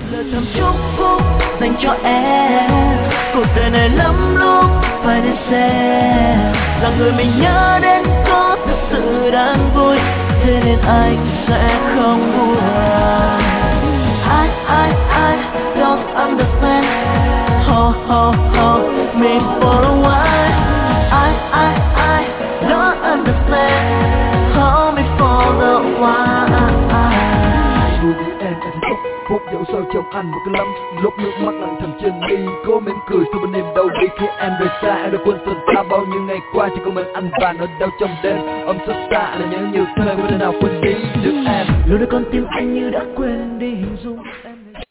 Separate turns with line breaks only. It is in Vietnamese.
lời thầm chúc phúc dành cho em. Cuộc đời này lắm lúc phải đến xem là người mình nhớ đến có thực sự đang vui, thế nên anh sẽ không buồn. I don't understand. Ho ho ho me for a while. I don't understand. Hold me for the while.
Vui vì em hạnh phúc dẫu sao trong anh một cái lắm. Lúc nước mắt lặng thầm trên mi, cố mỉm cười sau bên em đâu đi. Khi em rời xa em đã quên tình ta, bao nhiêu ngày qua chỉ có mình anh và nỗi đau trong đêm. Ôm xót xa là nhớ nhiều thêm, có thể nào quên đi được em.
Lúc đó con tim anh như đã quên đi hình dung.